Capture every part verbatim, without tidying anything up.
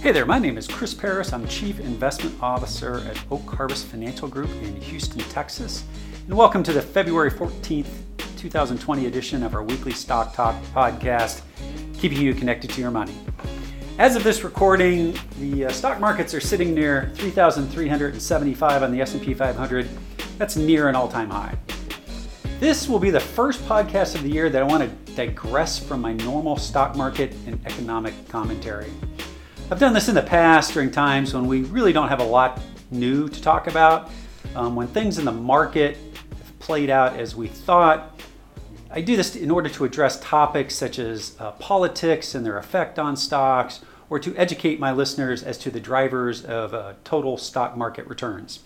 Hey there, my name is Chris Paris. I'm Chief Investment Officer at Oak Harvest Financial Group in Houston, Texas. And welcome to the February fourteenth, twenty twenty edition of our weekly Stock Talk podcast, keeping you connected to your money. As of this recording, the uh, stock markets are sitting near three thousand three hundred seventy-five on the S and P five hundred. That's near an all-time high. This will be the first podcast of the year that I want to digress from my normal stock market and economic commentary. I've done this in the past during times when we really don't have a lot new to talk about. Um, when things in the market have played out as we thought, I do this in order to address topics such as uh, politics and their effect on stocks, or to educate my listeners as to the drivers of uh, total stock market returns.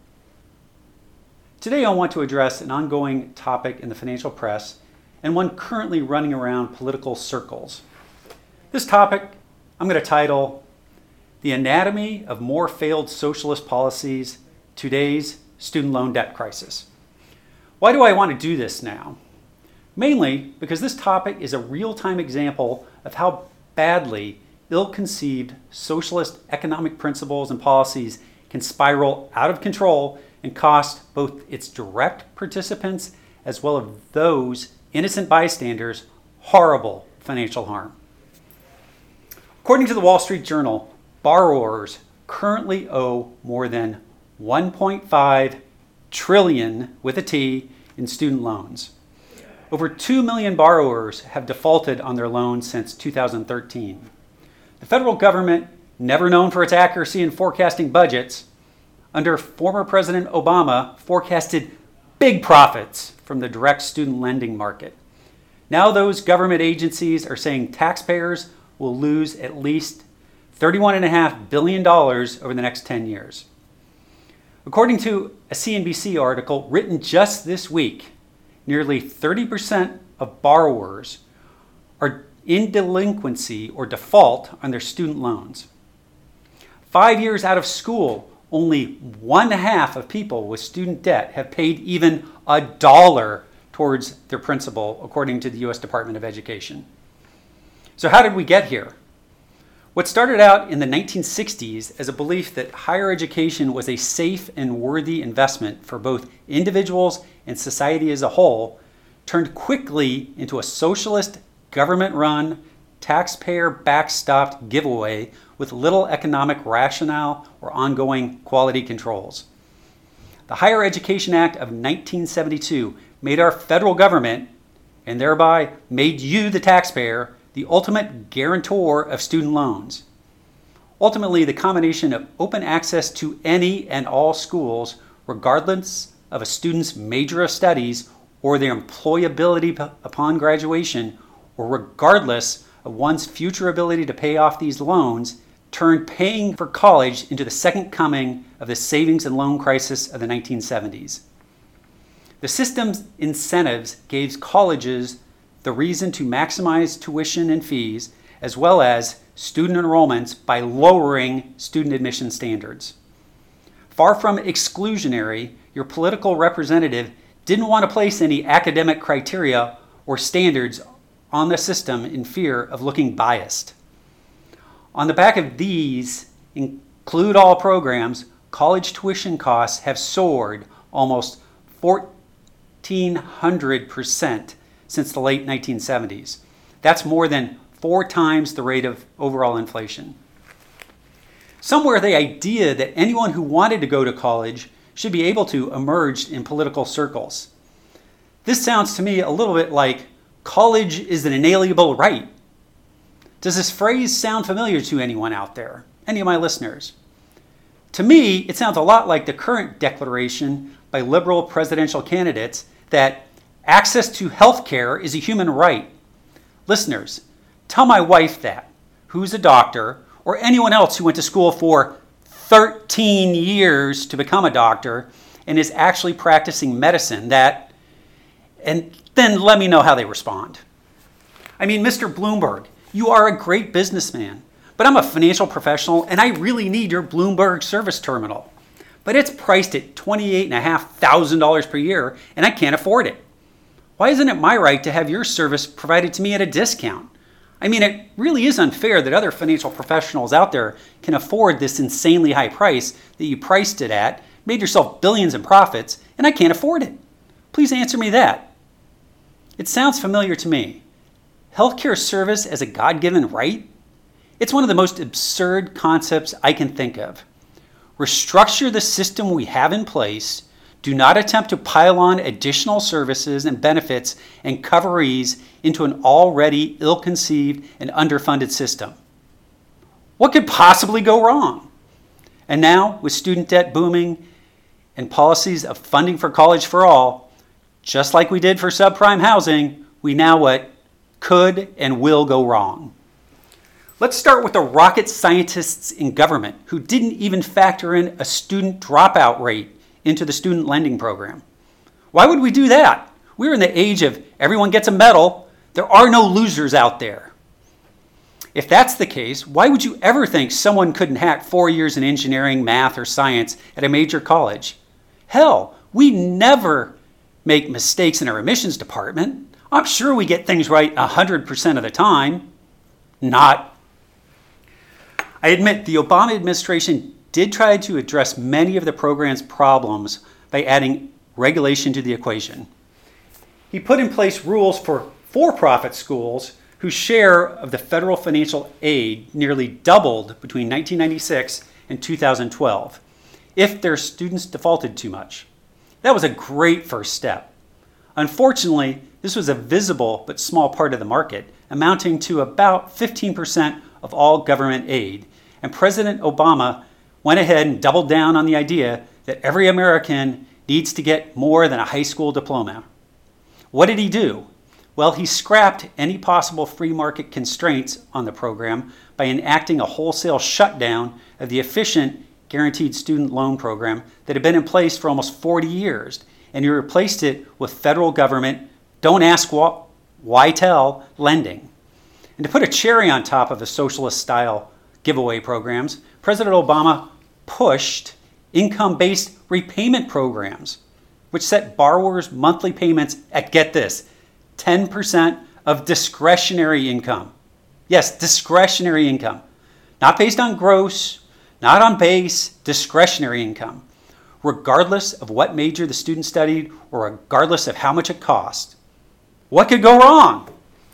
Today I want to address an ongoing topic in the financial press and one currently running around political circles. This topic I'm going to title The Anatomy of More Failed Socialist Policies, Today's Student Loan Debt Crisis. Why do I want to do this now? Mainly because this topic is a real-time example of how badly ill-conceived socialist economic principles and policies can spiral out of control and cost both its direct participants as well as those innocent bystanders horrible financial harm. According to the Wall Street Journal, borrowers currently owe more than one point five trillion with a T in student loans. Over two million borrowers have defaulted on their loans since two thousand thirteen. The federal government, never known for its accuracy in forecasting budgets, under former President Obama forecasted big profits from the direct student lending market. Now those government agencies are saying taxpayers will lose at least thirty-one point five billion dollars over the next ten years. According to a C N B C article written just this week, nearly thirty percent of borrowers are in delinquency or default on their student loans. Five years out of school, only one half of people with student debt have paid even a dollar towards their principal, according to the U S Department of Education. So how did we get here? What started out in the nineteen sixties as a belief that higher education was a safe and worthy investment for both individuals and society as a whole turned quickly into a socialist, government-run, taxpayer-backstopped giveaway with little economic rationale or ongoing quality controls. The Higher Education Act of nineteen seventy-two made our federal government, and thereby made you, the taxpayer, the ultimate guarantor of student loans. Ultimately, the combination of open access to any and all schools, regardless of a student's major of studies or their employability p- upon graduation, or regardless of one's future ability to pay off these loans, turned paying for college into the second coming of the savings and loan crisis of the nineteen seventies. The system's incentives gave colleges the reason to maximize tuition and fees, as well as student enrollments by lowering student admission standards. Far from exclusionary, your political representative didn't want to place any academic criteria or standards on the system in fear of looking biased. On the back of these include all programs, college tuition costs have soared almost fourteen hundred percent since the late nineteen seventies. That's more than four times the rate of overall inflation. Somewhere the idea that anyone who wanted to go to college should be able to emerged in political circles. This sounds to me a little bit like college is an inalienable right. Does this phrase sound familiar to anyone out there? Any of my listeners? To me, it sounds a lot like the current declaration by liberal presidential candidates that access to health care is a human right. Listeners, tell my wife that, who's a doctor, or anyone else who went to school for thirteen years to become a doctor and is actually practicing medicine, that, and then let me know how they respond. I mean, Mister Bloomberg, you are a great businessman, but I'm a financial professional and I really need your Bloomberg service terminal. But it's priced at twenty-eight thousand five hundred dollars per year and I can't afford it. Why isn't it my right to have your service provided to me at a discount? I mean, it really is unfair that other financial professionals out there can afford this insanely high price that you priced it at, made yourself billions in profits, and I can't afford it. Please answer me that. It sounds familiar to me. Healthcare service as a God-given right? It's one of the most absurd concepts I can think of. Restructure the system we have in place. Do not attempt to pile on additional services and benefits and coverees into an already ill-conceived and underfunded system. What could possibly go wrong? And now, with student debt booming and policies of funding for college for all, just like we did for subprime housing, we now what could and will go wrong. Let's start with the rocket scientists in government who didn't even factor in a student dropout rate into the student lending program. Why would we do that? We're in the age of everyone gets a medal. There are no losers out there. If that's the case, why would you ever think someone couldn't hack four years in engineering, math, or science at a major college? Hell, we never make mistakes in our admissions department. I'm sure we get things right one hundred percent of the time. Not. I admit the Obama administration did try to address many of the program's problems by adding regulation to the equation. He put in place rules for for-profit schools whose share of the federal financial aid nearly doubled between nineteen ninety-six and two thousand twelve, if their students defaulted too much. That was a great first step. Unfortunately, this was a visible but small part of the market, amounting to about fifteen percent of all government aid, and President Obama went ahead and doubled down on the idea that every American needs to get more than a high school diploma. What did he do? Well, he scrapped any possible free market constraints on the program by enacting a wholesale shutdown of the efficient guaranteed student loan program that had been in place for almost forty years, and he replaced it with federal government, don't ask wh- why tell, lending. And to put a cherry on top of the socialist-style giveaway programs, President Obama pushed income-based repayment programs, which set borrowers' monthly payments at, get this, ten percent of discretionary income. Yes, discretionary income. Not based on gross, not on base, discretionary income, regardless of what major the student studied or regardless of how much it cost. What could go wrong?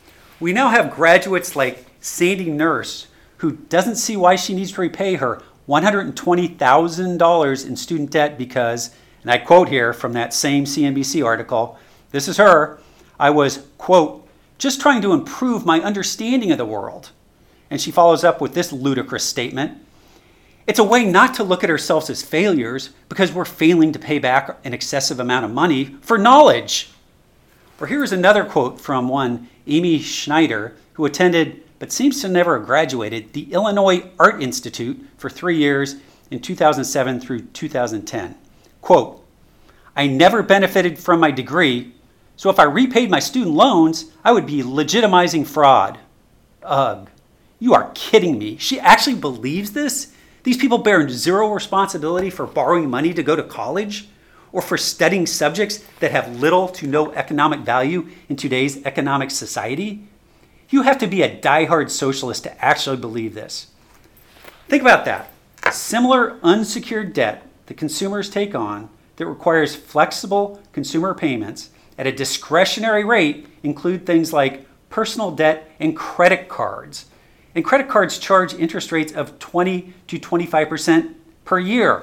We now have graduates like Sandy Nurse, who doesn't see why she needs to repay her one hundred twenty thousand dollars in student debt because, and I quote here from that same C N B C article, this is her, I was, quote, just trying to improve my understanding of the world. And she follows up with this ludicrous statement. It's a way not to look at ourselves as failures because we're failing to pay back an excessive amount of money for knowledge. Or here's another quote from one Amy Schneider, who attended but seems to never have graduated the Illinois Art Institute for three years in two thousand seven through two thousand ten. Quote, I never benefited from my degree, so if I repaid my student loans, I would be legitimizing fraud. Ugh, you are kidding me. She actually believes this? These people bear zero responsibility for borrowing money to go to college or for studying subjects that have little to no economic value in today's economic society? You have to be a diehard socialist to actually believe this. Think about that. Similar unsecured debt that consumers take on that requires flexible consumer payments at a discretionary rate include things like personal debt and credit cards. And credit cards charge interest rates of twenty to twenty-five percent per year.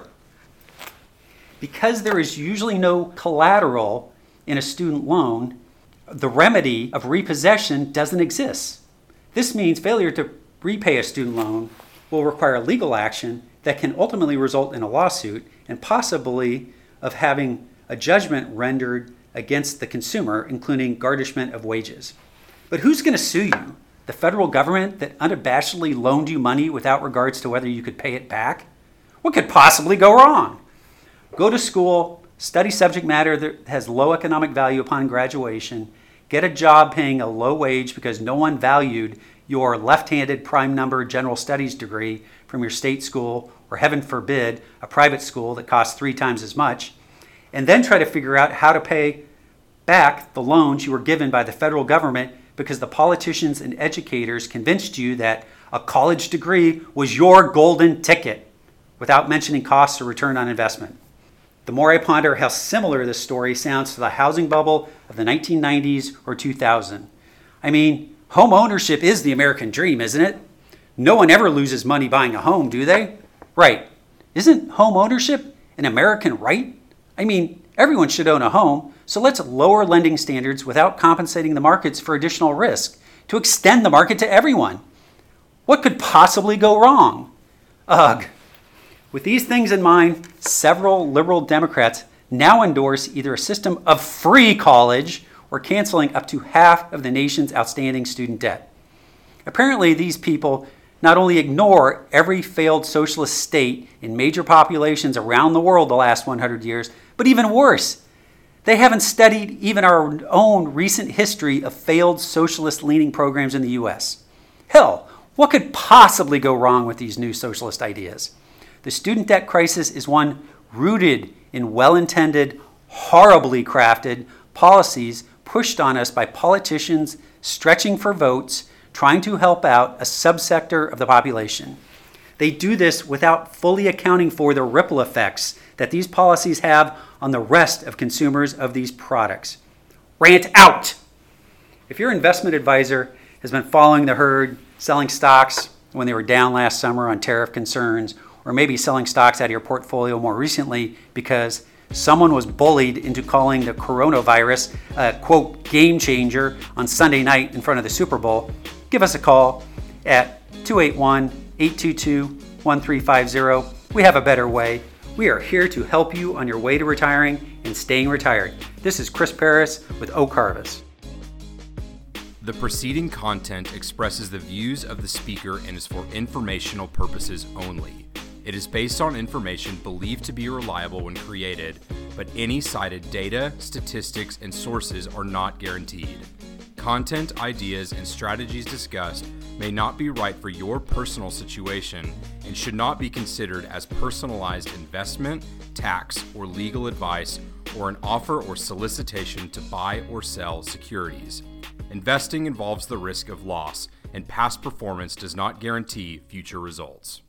Because there is usually no collateral in a student loan, the remedy of repossession doesn't exist. This means failure to repay a student loan will require legal action that can ultimately result in a lawsuit and possibly of having a judgment rendered against the consumer, including garnishment of wages. But who's going to sue you? The federal government that unabashedly loaned you money without regards to whether you could pay it back? What could possibly go wrong? Go to school, study subject matter that has low economic value upon graduation, get a job paying a low wage because no one valued your left-handed prime number general studies degree from your state school, or heaven forbid, a private school that costs three times as much, and then try to figure out how to pay back the loans you were given by the federal government because the politicians and educators convinced you that a college degree was your golden ticket, without mentioning costs or return on investment. The more I ponder how similar this story sounds to the housing bubble of the nineteen nineties or two thousand. I mean, home ownership is the American dream, isn't it? No one ever loses money buying a home, do they? Right. Isn't home ownership an American right? I mean, everyone should own a home, so let's lower lending standards without compensating the markets for additional risk to extend the market to everyone. What could possibly go wrong? Ugh. With these things in mind, several liberal Democrats now endorse either a system of free college or canceling up to half of the nation's outstanding student debt. Apparently, these people not only ignore every failed socialist state in major populations around the world the last one hundred years, but even worse, they haven't studied even our own recent history of failed socialist-leaning programs in the U S. Hell, what could possibly go wrong with these new socialist ideas? The student debt crisis is one rooted in well-intended, horribly crafted policies pushed on us by politicians stretching for votes, trying to help out a subsector of the population. They do this without fully accounting for the ripple effects that these policies have on the rest of consumers of these products. Rant out! If your investment advisor has been following the herd, selling stocks when they were down last summer on tariff concerns, or maybe selling stocks out of your portfolio more recently because someone was bullied into calling the coronavirus a, quote, game changer on Sunday night in front of the Super Bowl, give us a call at two eight one, eight two two, one three five zero. We have a better way. We are here to help you on your way to retiring and staying retired. This is Chris Paris with Oak Harvest. The preceding content expresses the views of the speaker and is for informational purposes only. It is based on information believed to be reliable when created, but any cited data, statistics, and sources are not guaranteed. Content, ideas, and strategies discussed may not be right for your personal situation and should not be considered as personalized investment, tax, or legal advice, or an offer or solicitation to buy or sell securities. Investing involves the risk of loss, and past performance does not guarantee future results.